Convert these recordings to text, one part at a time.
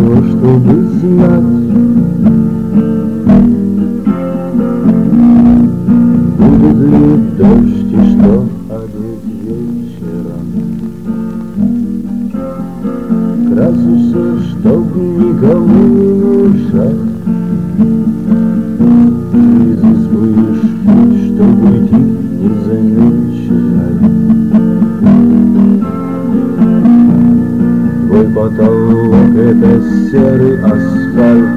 того, чтобы знать, будет ли дождь и что одеть вечером. Красишься, чтоб никому не мешать, изыскиваешь путь, чтоб уйти незамеченной. Твой потолок — это серый асфальт,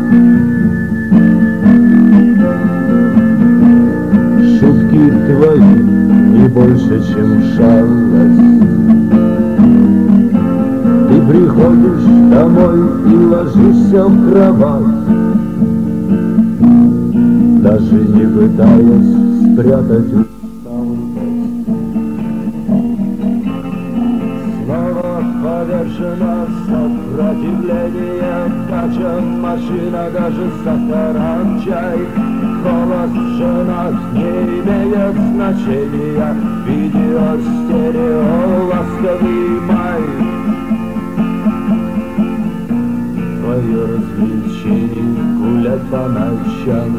шутки твои не больше, чем шалость. Ты приходишь домой и ложишься в кровать, даже не пытаясь спрятать усталость. Снова повержена сопротивление, дача, машина, даже сахаран, чай. Голос женат не имеет значения, видео, стерео, ласковый май. Твое развлечение — гулять по ночам,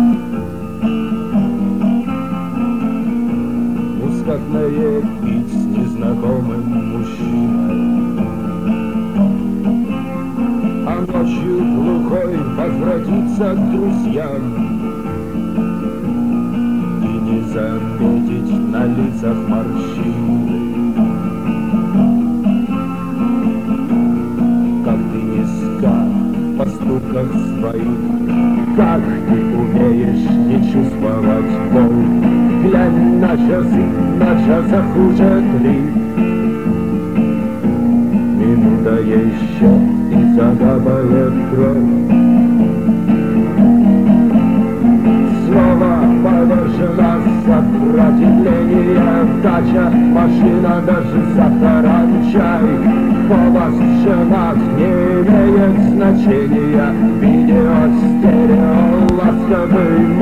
мускатное пить с незнакомым мужчиной, а ночью глухой возвратиться к друзьям и не заметить на лицах морщины. Как ты низка в поступках своих, как ты умеешь не чувствовать боль. Глянь на часах уже 3, минута еще и закапает кровь. Снова повержена сопротивление, дача, машина, даже сахаран, чай. Голос женат не имеет значения, видео, стерео, ласковый